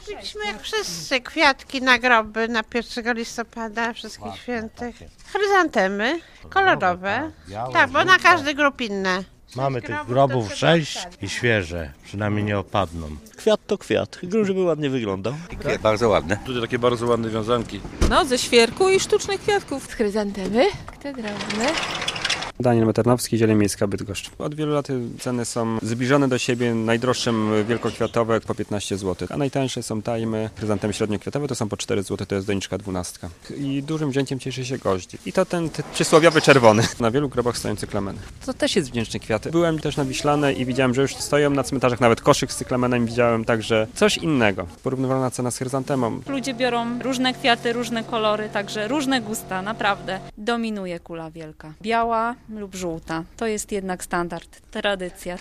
Kupiliśmy jak wszyscy kwiatki na groby na 1 listopada, wszystkich świętych. Chryzantemy kolorowe. Tak, bo na każdy grób inne. Mamy tych grobów 6 i świeże, przynajmniej nie opadną. Kwiat to kwiat, żeby ładnie wyglądał. Bardzo ładne. Tutaj takie bardzo ładne wiązanki. No, ze świerku i sztucznych kwiatków. Z chryzantemy, te drobne. Daniel Maternowski, Zieleń Miejska, Bydgoszcz. Od wielu lat ceny są zbliżone do siebie. Najdroższe wielkokwiatowe po 15 zł, a najtańsze są tajmy. Chryzantemy średniokwiatowe to są po 4 zł, to jest doniczka 12. I dużym wzięciem cieszy się goździk. I to ten przysłowiowy czerwony. Na wielu grobach stoją cyklameny. To też jest wdzięczny kwiat. Byłem też na Wiślanej i widziałem, że już stoją na cmentarzach, nawet koszyk z cyklamenem widziałem, także coś innego. Porównywalna cena z chryzantemą. Ludzie biorą różne kwiaty, różne kolory, także różne gusta, naprawdę. Dominuje kula wielka. Biała lub żółta. To jest jednak standard, tradycja.